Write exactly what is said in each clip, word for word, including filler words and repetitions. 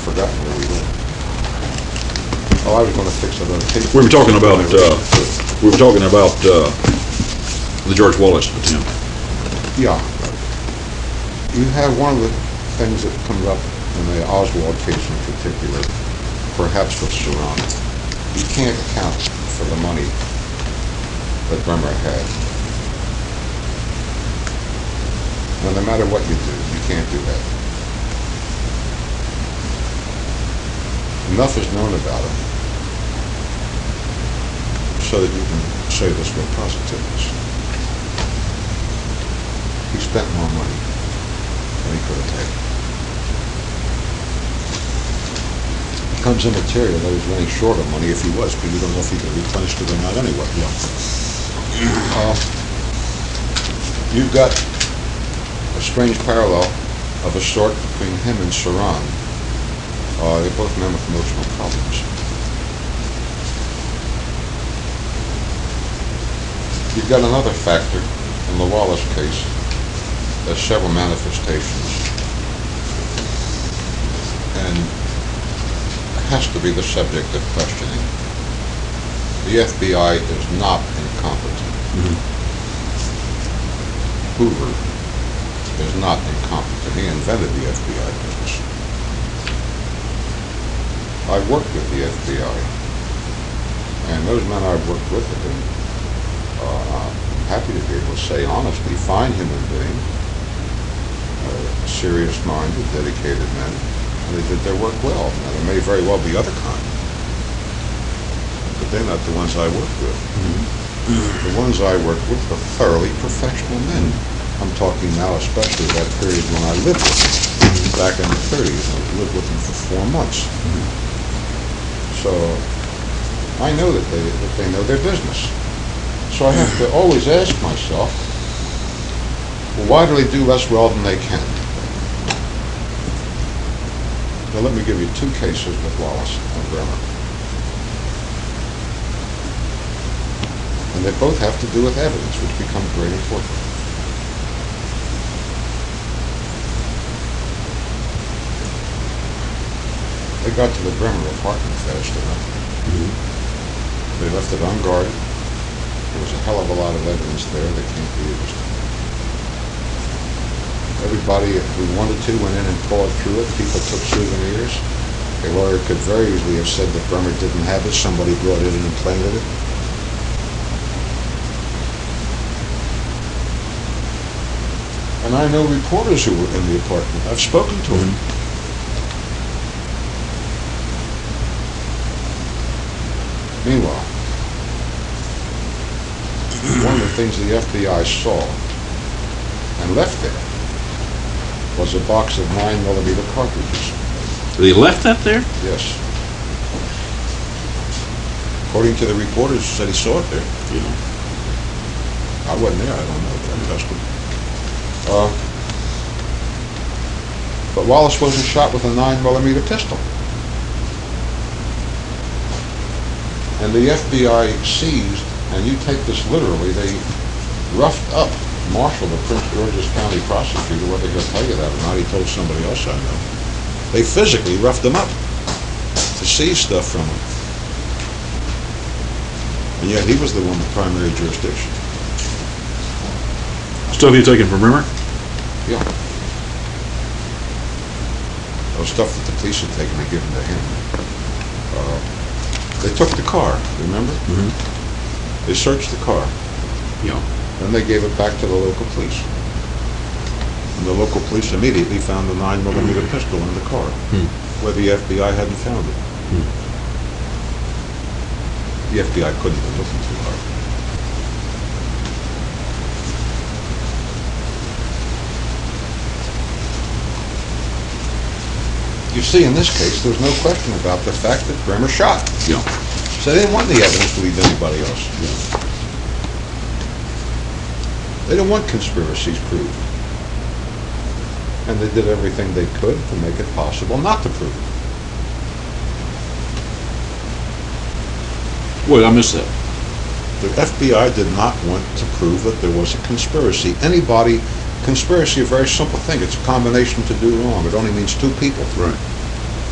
I've forgotten where we went. Oh, I was going to fix that other case. We were talking about, uh, we were talking about, uh, the George Wallace attempt. Yeah. You have one of the things that comes up in the Oswald case in particular, perhaps with Sharon. You can't account for the money that Bremer had. And no matter what you do, you can't do that. Enough is known about him so that you can say this with positiveness. He spent more money than he could have taken. It becomes immaterial that he's running short of money if he was, because you don't know if he could replenish it or not anyway. Yeah. Uh, you've got a strange parallel of a sort between him and Sharon. Uh, they both men with emotional problems. You've got another factor in the Wallace case. There's several manifestations, and it has to be the subject of questioning. The F B I is not incompetent. Mm-hmm. Hoover is not incompetent. He invented the F B I business. I've worked with the F B I, and those men I've worked with have been, uh, I'm happy to be able to say honestly, fine human being, uh, serious-minded, dedicated men, and they did their work well. Now, there may very well be other kind, but they're not the ones I worked with. Mm-hmm. The ones I worked with were thoroughly professional men. I'm talking now especially that period when I lived with them, back in the thirties. I lived with them for four months. Mm-hmm. So I know that they, that they know their business. So I have to always ask myself, well, why do they do less well than they can? Now let me give you two cases with Wallace and Bremer. And they both have to do with evidence, which becomes very important. They got to the Bremer apartment fast enough. Mm-hmm. They left it unguarded. There was a hell of a lot of evidence there that can't be used. Everybody who wanted to went in and pawed through it. People took souvenirs. A lawyer could very easily have said that Bremer didn't have it. Somebody brought it in and planted it. And I know reporters who were in the apartment. I've spoken to them. Meanwhile, one of the things the F B I saw and left there was a box of nine millimeter cartridges. They left that there? Yes. According to the reporters, said he saw it there. Yeah. I wasn't there. I don't know. I trust him. Uh, but Wallace wasn't shot with a nine millimeter pistol. And the F B I seized, and you take this literally, they roughed up Marshall, the Prince George's County prosecutor. Whether he'll tell you that or not, he told somebody else I know. They physically roughed him up to seize stuff from him. And yet he was the one with primary jurisdiction. Stuff you taken from Bremer? Yeah. That was stuff that the police had taken and given to him. Uh, they took the car, remember? Mm-hmm. They searched the car. Yeah. Then they gave it back to the local police. And the local police immediately found the nine millimeter pistol in the car, hmm. where the F B I hadn't found it. Hmm. The F B I couldn't have been looking too hard. You see, in this case, there's no question about the fact that Bremer shot. Yeah. So they didn't want the evidence to lead to anybody else. Yeah. They didn't want conspiracies proved. And they did everything they could to make it possible not to prove it. Wait, I missed that. The F B I did not want to prove that there was a conspiracy. Anybody, conspiracy, a very simple thing. It's a combination to do wrong. It only means two people. Right.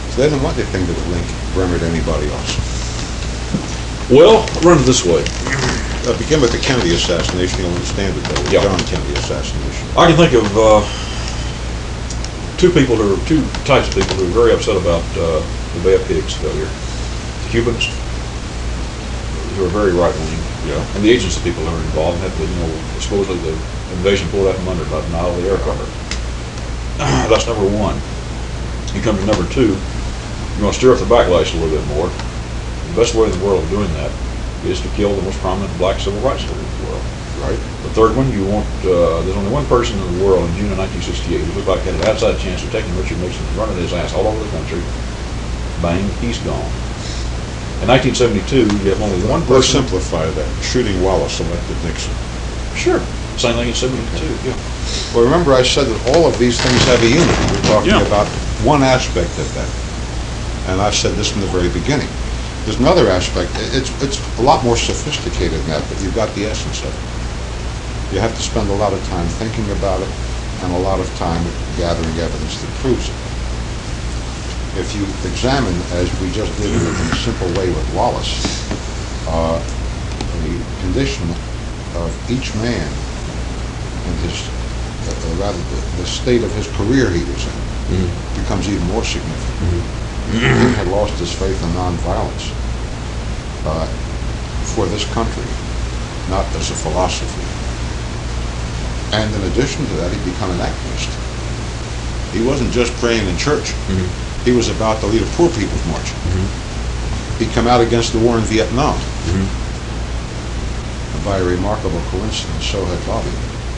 They didn't want anything to link Bremer to anybody else. Well, run it this way. Uh, begin with the Kennedy assassination. You'll understand it though. The Yeah. John Kennedy assassination. I can think of uh, two people who are, two types of people who are very upset about uh, the Bay of Pigs failure. The Cubans, who are very right-wing, Yeah. and the agency people who are involved, and had the, you know, supposedly the invasion pulled out from under by denial of the air cover. That's number one. You come to number two, you want to stir up the backlash a little bit more. The best way in the world of doing that is to kill the most prominent black civil rights leader in the world. Right. The third one, you want, uh, there's only one person in the world in June of nineteen sixty-eight who looked like had an outside chance of taking Richard Nixon and running his ass all over the country. Bang, he's gone. In nineteen seventy-two, you have only one Let's person. simplify that. Shooting Wallace elected Nixon. Sure. Same thing in seventy-two, yeah. Well, remember I said that all of these things have a unity. We're talking Yeah. about one aspect of that. And I said this from the very beginning. There's another aspect. It's, it's a lot more sophisticated than that, but you've got the essence of it. You have to spend a lot of time thinking about it and a lot of time gathering evidence that proves it. If you examine, as we just did in a simple way with Wallace, uh, the condition of each man and his, uh, rather the, the state of his career he was in, Mm-hmm. becomes even more significant. He had lost his faith in nonviolence uh, for this country, not as a philosophy. And in addition to that, he'd become an activist. He wasn't just praying in church. Mm-hmm. He was about to lead a poor people's march. Mm-hmm. He'd come out against the war in Vietnam. Mm-hmm. And by a remarkable coincidence, so had Bobby.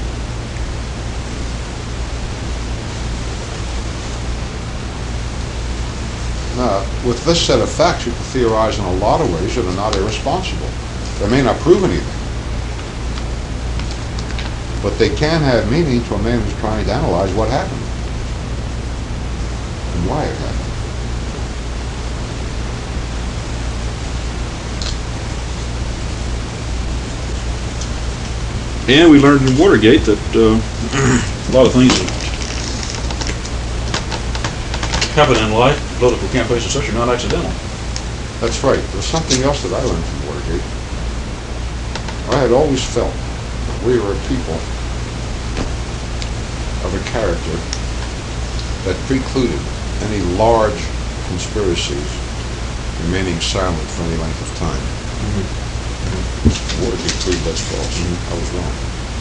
Now, with this set of facts, you can theorize in a lot of ways that are not irresponsible. They may not prove anything, but they can have meaning to a man who's trying to analyze what happened and why it happened. And we learned in Watergate that uh, a lot of things that happen in life, political campaigns and such, are not accidental. That's right. There's something else that I learned from Watergate. I had always felt that we were a people of a character that precluded any large conspiracies remaining silent for any length of time. Mm-hmm. Watergate proved that's false. I was wrong.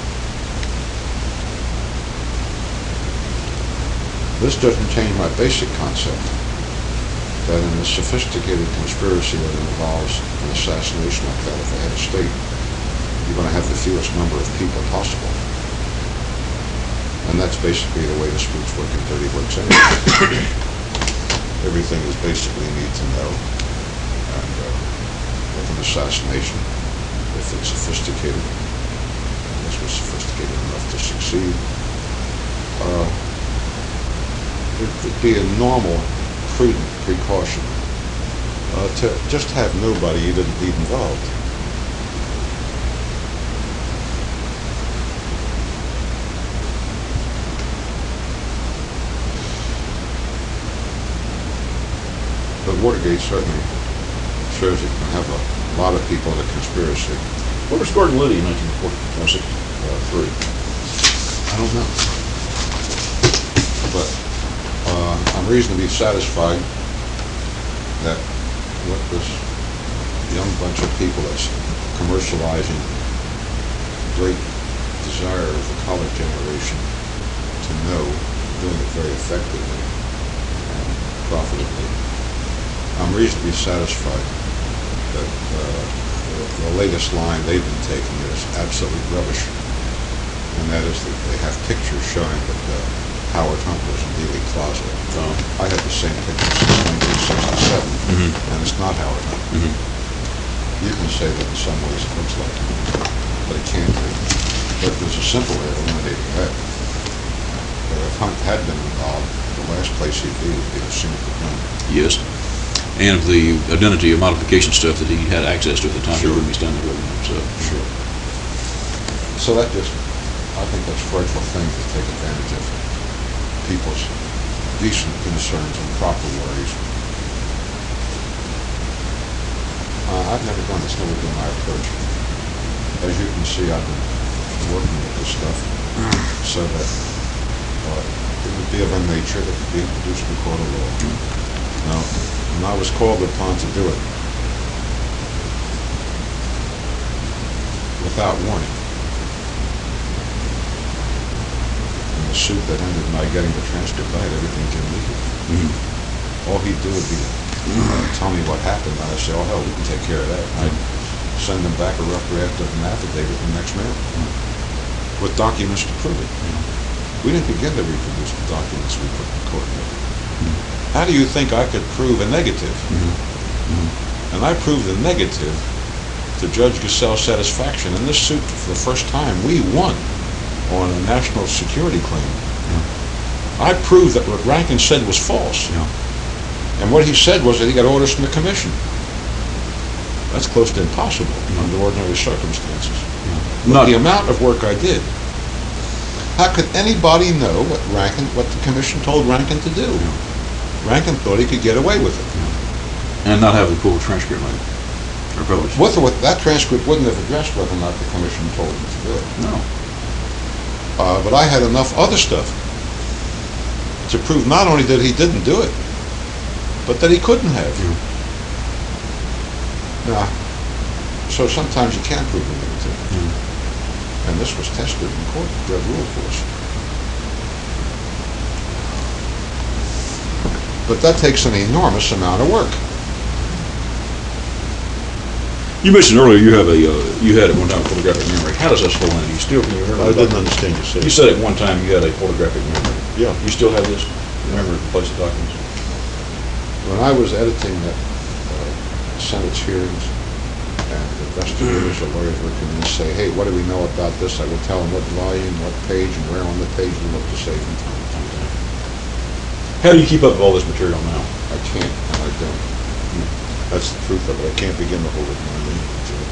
This doesn't change my basic concept that in a sophisticated conspiracy that involves an assassination like that of the head of state, you're going to have the fewest number of people possible. And that's basically the way the spooks work and dirty works anyway. Everything is basically need to know. And uh, with an assassination, if it's sophisticated, and this was sophisticated enough to succeed, uh, it would be a normal, prudent precaution uh, to just have nobody you didn't need involved. But Watergate certainly shows you can have a lot of people in a conspiracy. What was Gordon Liddy in nineteen sixty-three? I don't know. But uh, I'm reasonably satisfied that what this young bunch of people that's commercializing great desire of the college generation to know, doing it very effectively and profitably, I'm reasonably satisfied that uh, the, the latest line they've been taking is absolute rubbish. And that is that they have pictures showing that uh, Howard Hunt was in Dealey Closet. Oh. I had the same picture since nineteen sixty-seven, Mhm. and it's not Howard Hunt. Mm-hmm. You can say that in some ways it looks like him, but it can't be. But there's a simple way of eliminating that. But if Hunt had been involved, the last place he'd be would be the scene of the gun. Yes. And of the identity of modification stuff that he had access to at the time, he Sure. wouldn't be standing there with him. So, Sure. So that just, I think that's frightful thing to take advantage of people's decent concerns and proper worries. Uh, I've never done this, never been my approach. As you can see, I've been working with this stuff so that uh, it would be of a nature that could be introduced in court of law. Now, when I was called upon to do it, without warning, in the suit that ended my getting the transcript, I had everything Jim needed. Mm-hmm. All he'd do would be uh, tell me what happened, and I'd say, oh hell, we can take care of that. I'd send them back a rough draft of an affidavit the next mail mm-hmm. with documents to prove it. Mm-hmm. We didn't begin to reproduce the documents we put in court. Mm-hmm. How do you think I could prove a negative? Mm-hmm. Mm-hmm. And I proved the negative to Judge Gesell's satisfaction. In this suit, for the first time, we won on a national security claim. Yeah. I proved that what Rankin said was false. Yeah. And what he said was that he got orders from the commission. That's close to impossible yeah. under ordinary circumstances. Yeah. Not the amount of work I did. How could anybody know what Rankin, what the commission told Rankin to do? Yeah. Rankin thought he could get away with it. Yeah. And not have the full transcript later. With or with, that transcript wouldn't have addressed whether or not the commission told him to do it. No. Uh, but I had enough other stuff to prove not only that he didn't do it, but that he couldn't have. Yeah. Now, so sometimes you can't prove a negative. Yeah. And this was tested in court. The judge ruled for us. But that takes an enormous amount of work. You mentioned earlier you have a uh, you had at one time a photographic memory. How does that still end? You still can you remember? I didn't understand you said. You said at one time you had a photographic memory. Yeah. You still have this? Remember the place the documents? When I was editing the uh, Senate's hearings, and investigators or lawyers would come in and say, "Hey, what do we know about this?" I would tell them what volume, what page, and where on the page we look to save from time to time. How do you keep up with all this material now? I can't, and I don't. That's the truth of it. I can't begin to hold it in my name.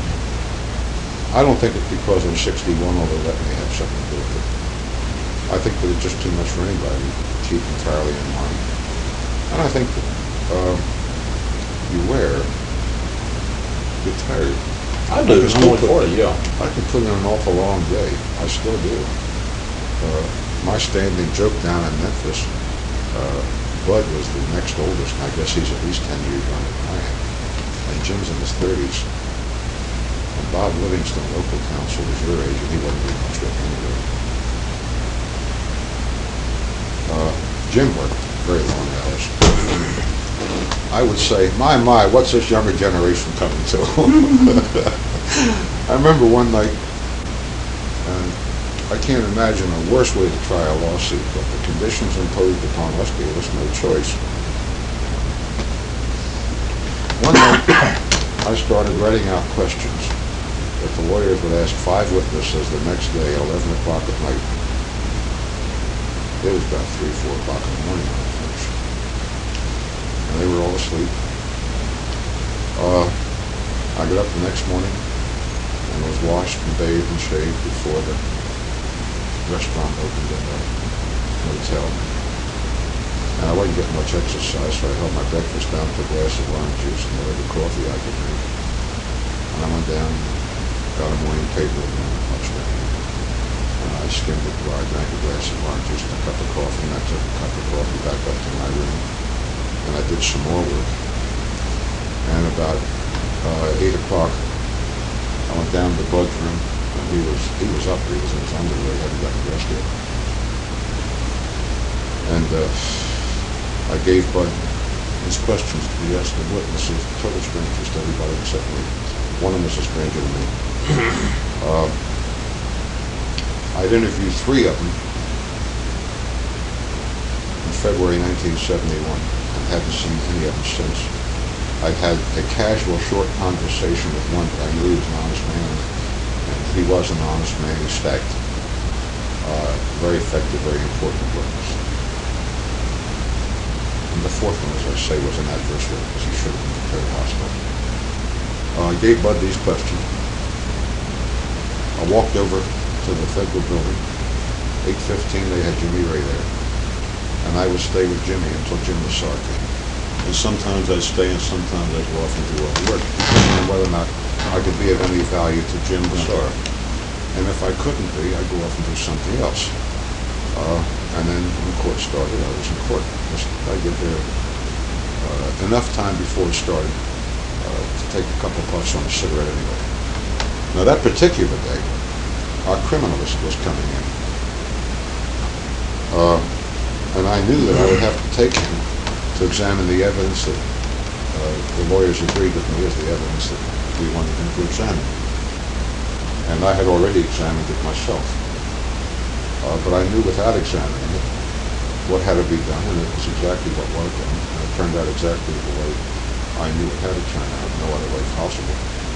I don't think it's because I'm sixty-one, although that may have something to do with it. I think that it's just too much for anybody to keep entirely in mind. And I think that uh, you wear, get tired. I do. I'm only forty, yeah. I can put in an awful long day. I still do. Uh, my standing joke down in Memphis, uh, Bud was the next oldest, and I guess he's at least ten years younger than I am. And Jim's in his thirties. And Bob Livingston, local counsel, was your age, and he wasn't doing much with anyway. Uh, Jim worked very long hours. I would say, my, my, what's this younger generation coming to? I remember one night, and I can't imagine a worse way to try a lawsuit, but the conditions imposed upon us gave us no choice. One night, I started writing out questions that the lawyers would ask five witnesses the next day, eleven o'clock at night. It was about three, four o'clock in the morning when I finished. And they were all asleep. Uh, I got up the next morning and was washed and bathed and shaved before the restaurant opened in the hotel. And I wasn't getting much exercise, so I held my breakfast down to a glass of orange juice and whatever coffee I could drink. And I went down, got a morning paper and then punched it. And I skimmed it while I drank a glass of orange juice and a cup of coffee, and I took a cup of coffee back up to my room. And I did some more work. And about uh, eight o'clock, I went down to Bud's room. And he was he was up. He was in his underwear. He hadn't gotten dressed yet. And uh, I gave Bud his questions to be asked of witnesses, total strangers to everybody except me. One of them was a stranger to me. uh, I'd interviewed three of them in February nineteen seventy-one and haven't seen any of them since. I'd had a casual, short conversation with one that I knew he was an honest man. And he was an honest man. He stacked. Uh, very effective, very important witness. And the fourth one, as I say, was an adverse witness. He should have been declared hostile. Uh, I gave Bud these questions. I walked over to the federal building. eight fifteen, they had Jimmy Ray there. and I would stay with Jimmy until Jim Lassar came. And sometimes I'd stay and sometimes I'd go off and do other work, depending on whether or not I could be of any value to Jim Lassar. And if I couldn't be, I'd go off and do something else. Uh, and then when court started, I was in court. Just- I get there uh, enough time before it started uh, to take a couple puffs on a cigarette anyway. Now that particular day, our criminalist was coming in. Uh, and I knew that I would have to take him to examine the evidence that uh, the lawyers agreed with me as the evidence that we wanted him to examine. And I had already examined it myself. Uh, but I knew without examining it what had to be done, and it was exactly what was done. And it turned out exactly the way I knew it had to turn out, no other way possible.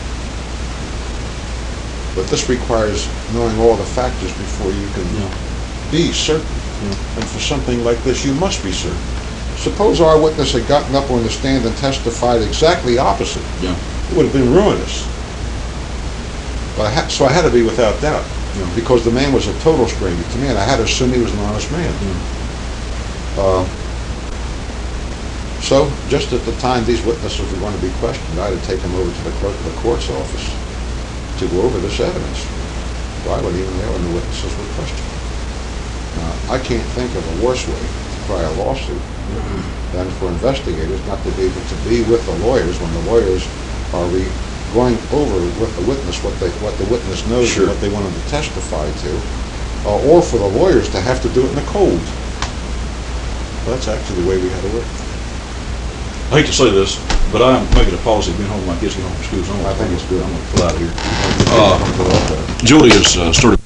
But this requires knowing all the factors before you can Yeah. be certain. Yeah. And for something like this, you must be certain. Suppose our witness had gotten up on the stand and testified exactly opposite. Yeah. It would have been ruinous. But I ha- so I had to be without doubt, Yeah. because the man was a total stranger to me, and I had to assume he was an honest man. Uh, so, just at the time these witnesses were going to be questioned, I had to take them over to the clerk of the court's office to go over this evidence. Well, I wasn't even there when the witnesses were questioned. Now, I can't think of a worse way to try a lawsuit than for investigators not to be able to be with the lawyers when the lawyers are re- going over with the witness what they what the witness knows Sure. and what they want them to testify to, uh, or for the lawyers to have to do it in the cold. Well, that's actually the way we had to work. I hate to say this, but I'm making a policy of being home when my kids get home from school. So I'm I think it's good. I'm gonna pull out of here. Uh, Julie has uh, started